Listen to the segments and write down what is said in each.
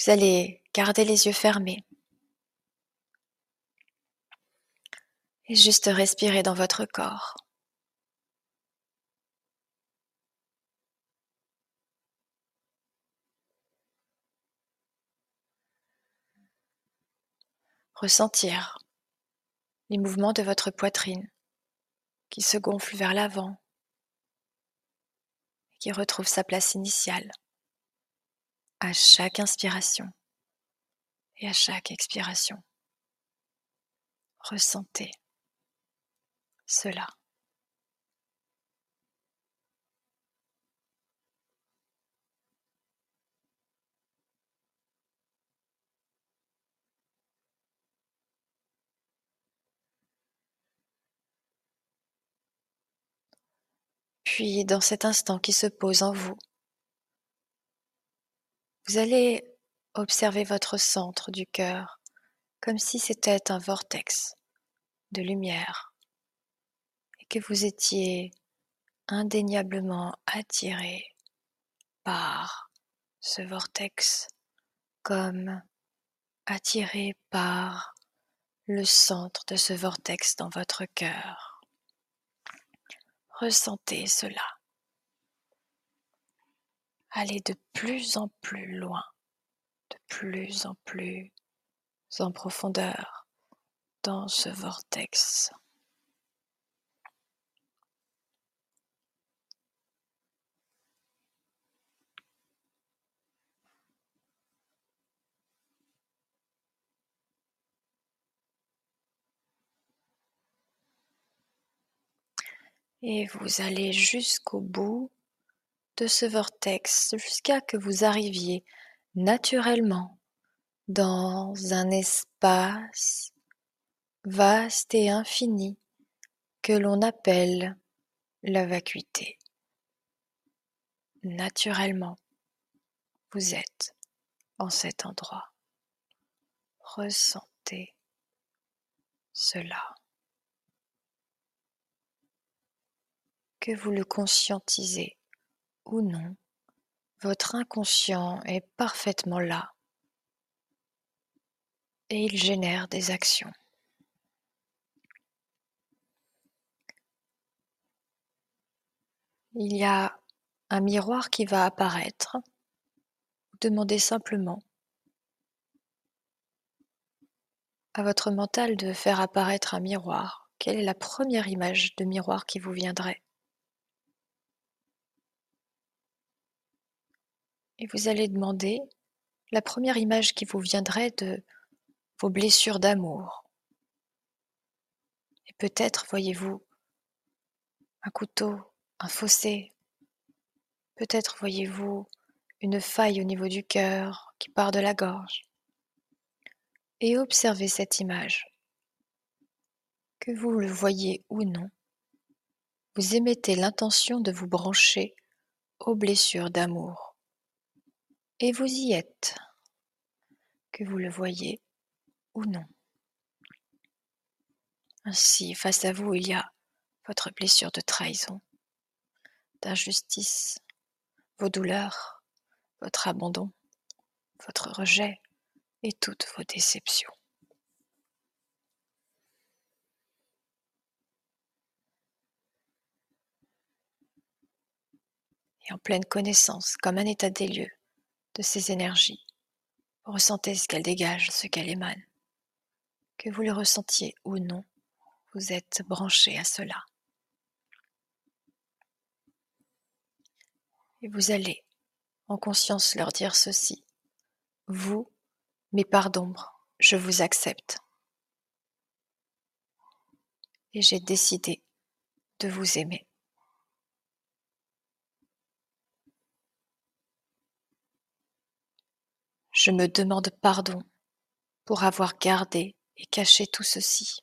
Vous allez garder les yeux fermés et juste respirer dans votre corps. Ressentir les mouvements de votre poitrine qui se gonfle vers l'avant et qui retrouve sa place initiale à chaque inspiration et à chaque expiration. Ressentez cela. Puis, dans cet instant qui se pose en vous, vous allez observer votre centre du cœur comme si c'était un vortex de lumière et que vous étiez indéniablement attiré par ce vortex comme attiré par le centre de ce vortex dans votre cœur. Ressentez cela. Allez de plus en plus loin, de plus en plus en profondeur dans ce vortex. Et vous allez jusqu'au bout de ce vortex, jusqu'à que vous arriviez naturellement dans un espace vaste et infini que l'on appelle la vacuité. Naturellement, vous êtes en cet endroit. Ressentez cela. Que vous le conscientisez ou non, votre inconscient est parfaitement là et il génère des actions. Il y a un miroir qui va apparaître. Demandez simplement à votre mental de faire apparaître un miroir. Quelle est la première image de miroir qui vous viendrait? Et vous allez demander la première image qui vous viendrait de vos blessures d'amour. Et peut-être voyez-vous un couteau, un fossé. Peut-être voyez-vous une faille au niveau du cœur qui part de la gorge. Et observez cette image. Que vous le voyez ou non, vous émettez l'intention de vous brancher aux blessures d'amour. Et vous y êtes, que vous le voyez ou non. Ainsi, face à vous, il y a votre blessure de trahison, d'injustice, vos douleurs, votre abandon, votre rejet et toutes vos déceptions. Et en pleine connaissance, comme un état des lieux de ces énergies, vous ressentez ce qu'elles dégagent, ce qu'elles émanent. Que vous le ressentiez ou non, vous êtes branché à cela. Et vous allez, en conscience, leur dire ceci. Vous, mes parts d'ombre, je vous accepte. Et j'ai décidé de vous aimer. Je me demande pardon pour avoir gardé et caché tout ceci.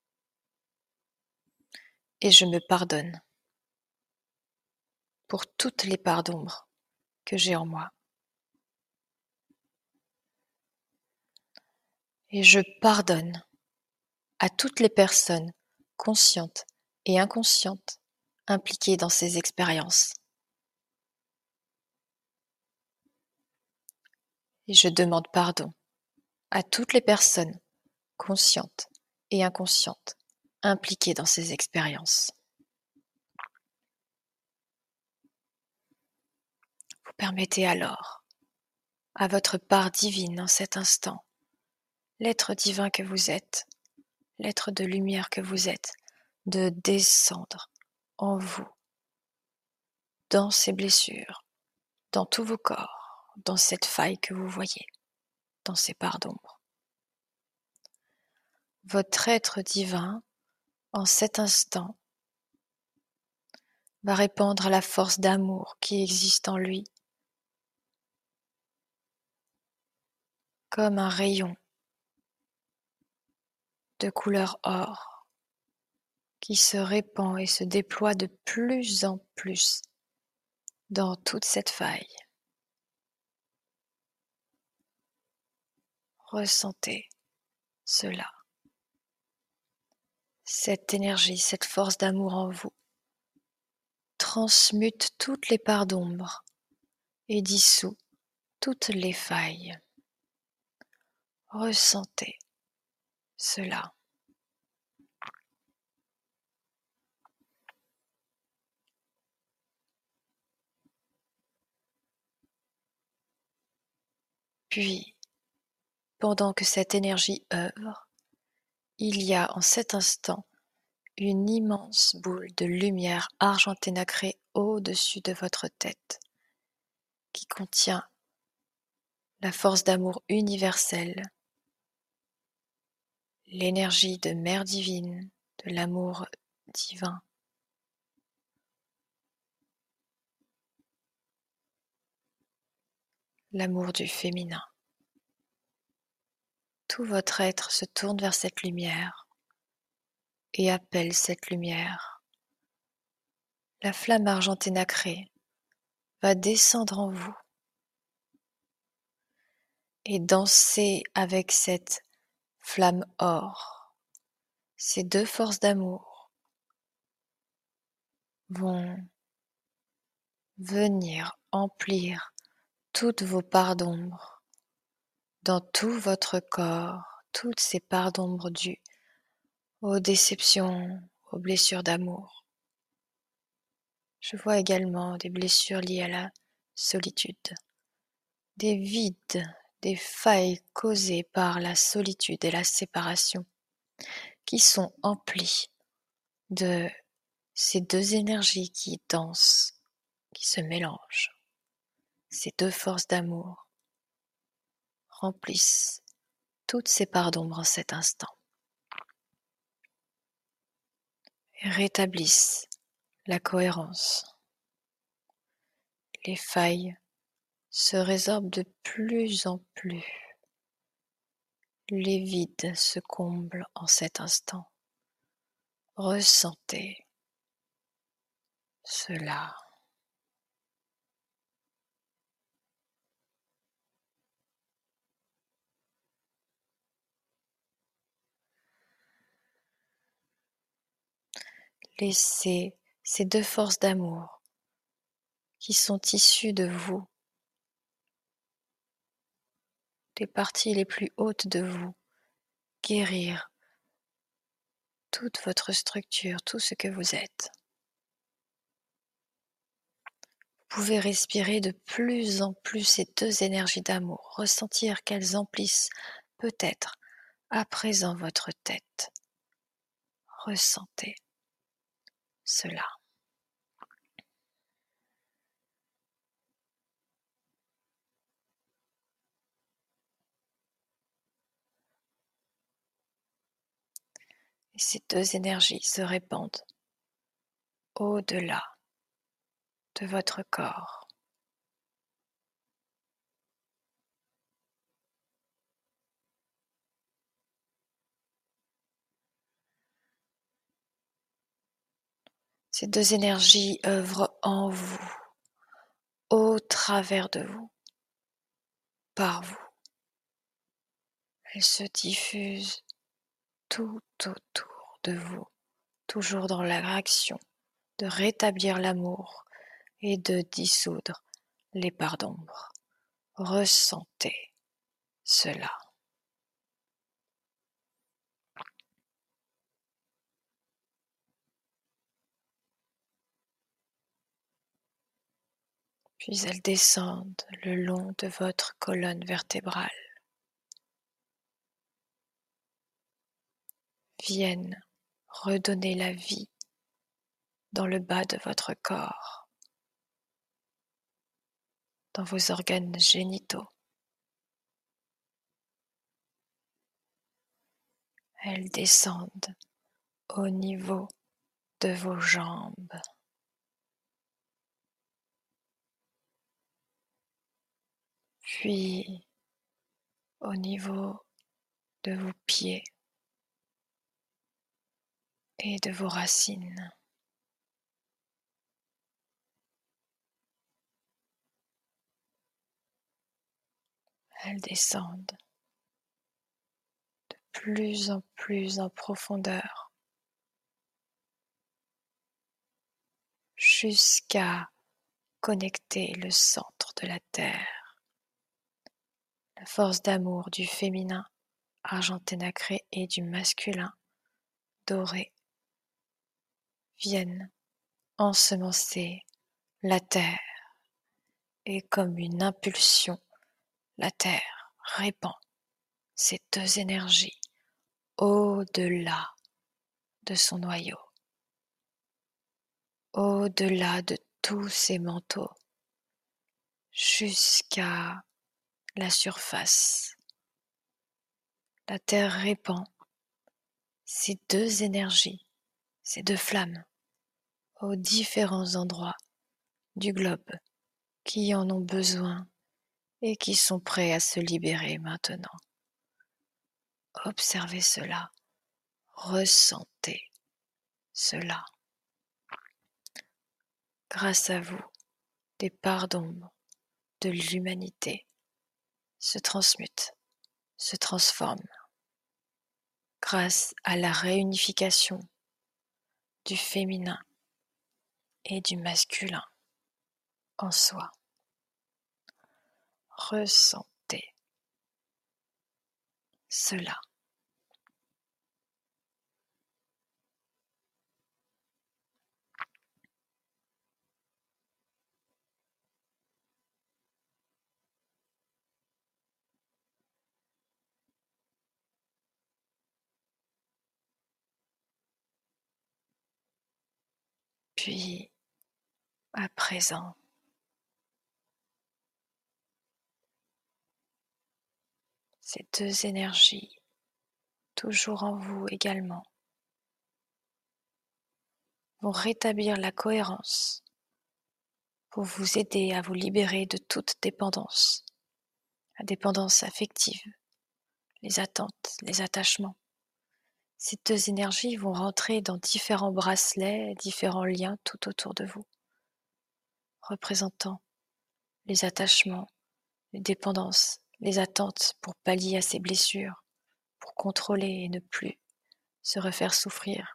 Et je me pardonne pour toutes les parts d'ombre que j'ai en moi. Et je pardonne à toutes les personnes conscientes et inconscientes impliquées dans ces expériences. Et je demande pardon à toutes les personnes conscientes et inconscientes impliquées dans ces expériences. Vous permettez alors à votre part divine en cet instant, l'être divin que vous êtes, l'être de lumière que vous êtes, de descendre en vous, dans ces blessures, dans tous vos corps, dans cette faille que vous voyez, dans ces parts d'ombre. Votre être divin, en cet instant, va répandre la force d'amour qui existe en lui, comme un rayon de couleur or qui se répand et se déploie de plus en plus dans toute cette faille. Ressentez cela, cette énergie, cette force d'amour en vous transmute toutes les parts d'ombre et dissout toutes les failles. Ressentez cela. Puis, pendant que cette énergie œuvre, il y a en cet instant une immense boule de lumière argentée nacrée au-dessus de votre tête, qui contient la force d'amour universelle, l'énergie de Mère divine, de l'amour divin, l'amour du féminin. Tout votre être se tourne vers cette lumière et appelle cette lumière. La flamme argentée nacrée va descendre en vous et danser avec cette flamme or. Ces deux forces d'amour vont venir emplir toutes vos parts d'ombre dans tout votre corps, toutes ces parts d'ombre dues aux déceptions, aux blessures d'amour. Je vois également des blessures liées à la solitude, des vides, des failles causées par la solitude et la séparation qui sont emplies de ces deux énergies qui dansent, qui se mélangent. Ces deux forces d'amour remplissent toutes ces parts d'ombre en cet instant et rétablissent la cohérence. Les failles se résorbent de plus en plus. Les vides se comblent en cet instant. Ressentez cela. Laissez ces deux forces d'amour qui sont issues de vous, des parties les plus hautes de vous, guérir toute votre structure, tout ce que vous êtes. Vous pouvez respirer de plus en plus ces deux énergies d'amour, ressentir qu'elles emplissent peut-être à présent votre tête. Ressentez cela. Et ces deux énergies se répandent au-delà de votre corps. Ces deux énergies œuvrent en vous, au travers de vous, par vous. Elles se diffusent tout autour de vous, toujours dans l'action de rétablir l'amour et de dissoudre les parts d'ombre. Ressentez cela. Puis elles descendent le long de votre colonne vertébrale, viennent redonner la vie dans le bas de votre corps, dans vos organes génitaux. Elles descendent au niveau de vos jambes. Puis au niveau de vos pieds et de vos racines. Elles descendent de plus en plus en profondeur jusqu'à connecter le centre de la Terre. La force d'amour du féminin argenté nacré et du masculin doré viennent ensemencer la Terre et comme une impulsion, la Terre répand ces deux énergies au-delà de son noyau, au-delà de tous ses manteaux, jusqu'à la surface. La Terre répand ces deux énergies, ces deux flammes, aux différents endroits du globe qui en ont besoin et qui sont prêts à se libérer maintenant. Observez cela, ressentez cela. Grâce à vous, des parts d'ombre de l'humanité se transmutent, se transforment grâce à la réunification du féminin et du masculin en soi. Ressentez cela. Puis, à présent, ces deux énergies, toujours en vous également, vont rétablir la cohérence pour vous aider à vous libérer de toute dépendance, la dépendance affective, les attentes, les attachements. Ces deux énergies vont rentrer dans différents bracelets, différents liens tout autour de vous, représentant les attachements, les dépendances, les attentes pour pallier à ces blessures, pour contrôler et ne plus se refaire souffrir.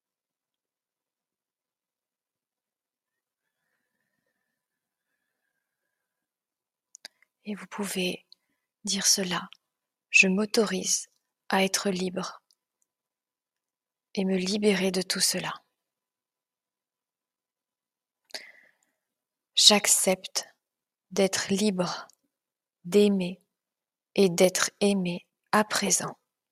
Et vous pouvez dire cela, je m'autorise à être libre et me libérer de tout cela. J'accepte d'être libre, d'aimer et d'être aimé à présent.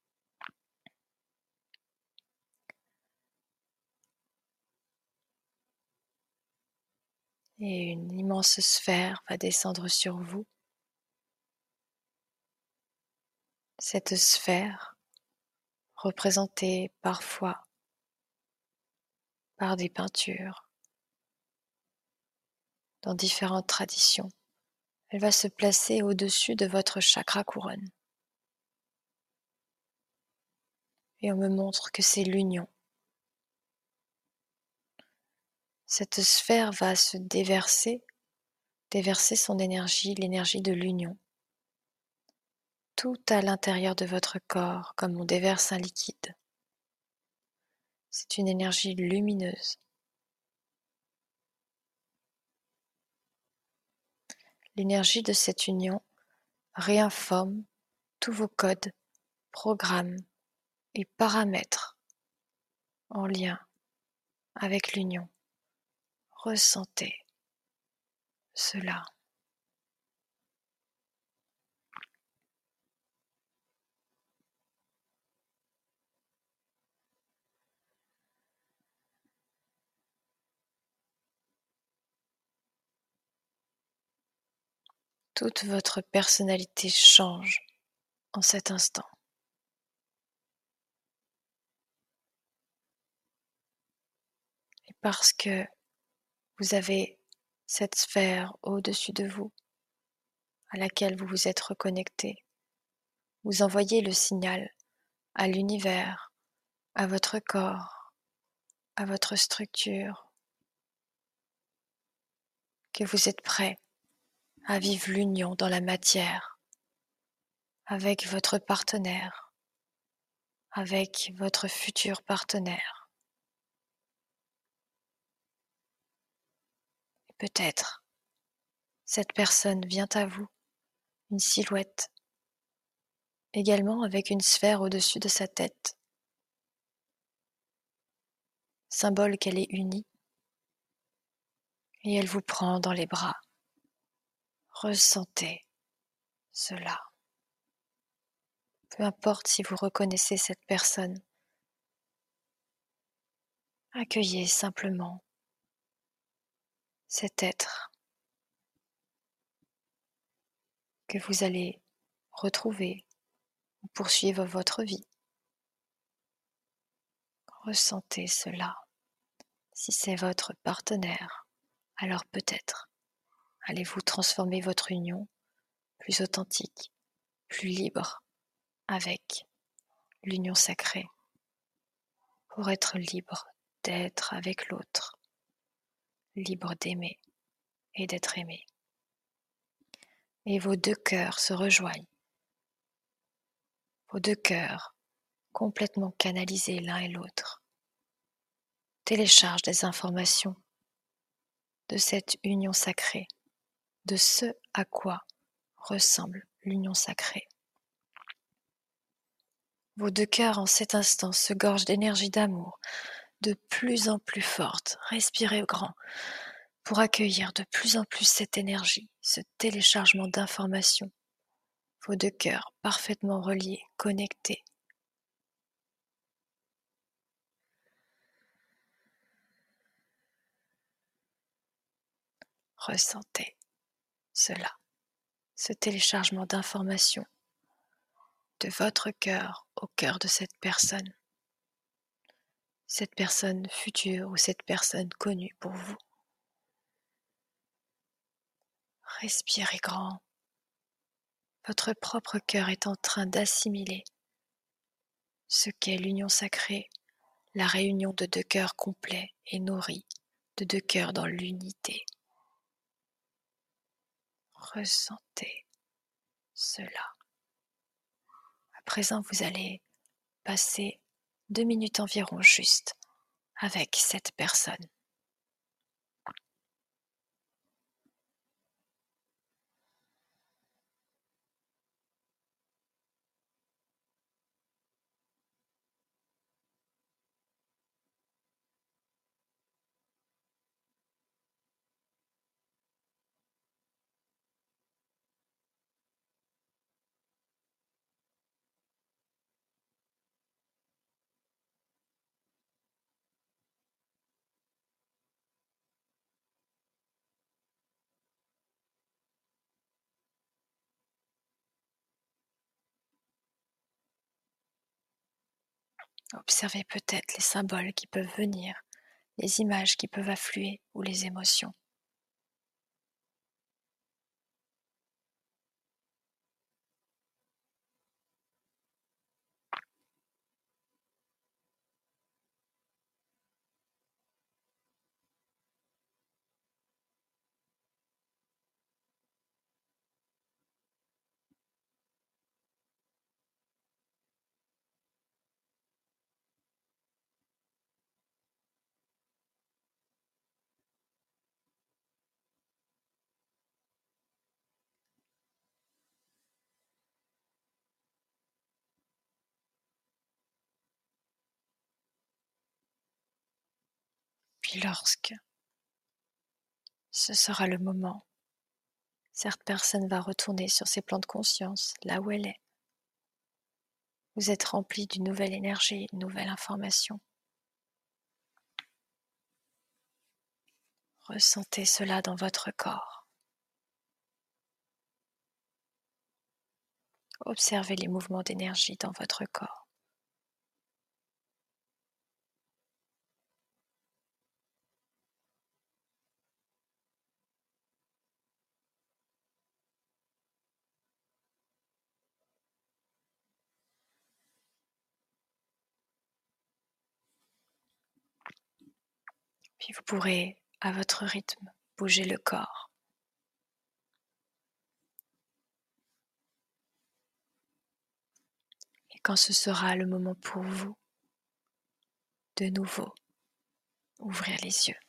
Et une immense sphère va descendre sur vous. Cette sphère, représentée parfois par des peintures, dans différentes traditions, elle va se placer au-dessus de votre chakra couronne. Et on me montre que c'est l'union. Cette sphère va se déverser son énergie, l'énergie de l'union, tout à l'intérieur de votre corps, comme on déverse un liquide. C'est une énergie lumineuse. L'énergie de cette union réinforme tous vos codes, programmes et paramètres en lien avec l'union. Ressentez cela. Toute votre personnalité change en cet instant. Et parce que vous avez cette sphère au-dessus de vous à laquelle vous vous êtes reconnecté, vous envoyez le signal à l'univers, à votre corps, à votre structure, que vous êtes prêt à vivre l'union dans la matière avec votre partenaire, avec votre futur partenaire. Et peut-être cette personne vient à vous, une silhouette, également avec une sphère au-dessus de sa tête, symbole qu'elle est unie, et elle vous prend dans les bras. Ressentez cela. Peu importe si vous reconnaissez cette personne, accueillez simplement cet être que vous allez retrouver ou poursuivre votre vie. Ressentez cela. Si c'est votre partenaire, alors peut-être allez-vous transformer votre union plus authentique, plus libre avec l'union sacrée pour être libre d'être avec l'autre, libre d'aimer et d'être aimé. Et vos deux cœurs se rejoignent, vos deux cœurs complètement canalisés l'un et l'autre, téléchargent des informations de cette union sacrée, de ce à quoi ressemble l'union sacrée. Vos deux cœurs en cet instant se gorgent d'énergie d'amour de plus en plus forte. Respirez grand pour accueillir de plus en plus cette énergie, ce téléchargement d'informations. Vos deux cœurs parfaitement reliés, connectés. Ressentez cela, ce téléchargement d'informations de votre cœur au cœur de cette personne future ou cette personne connue pour vous. Respirez grand. Votre propre cœur est en train d'assimiler ce qu'est l'union sacrée, la réunion de deux cœurs complets et nourris, de deux cœurs dans l'unité. Ressentez cela. À présent, vous allez passer 2 minutes environ juste avec cette personne. Observez peut-être les symboles qui peuvent venir, les images qui peuvent affluer ou les émotions. Puis lorsque ce sera le moment, cette personne va retourner sur ses plans de conscience, là où elle est. Vous êtes rempli d'une nouvelle énergie, d'une nouvelle information. Ressentez cela dans votre corps. Observez les mouvements d'énergie dans votre corps. Puis vous pourrez, à votre rythme, bouger le corps. Et quand ce sera le moment pour vous, de nouveau, ouvrir les yeux.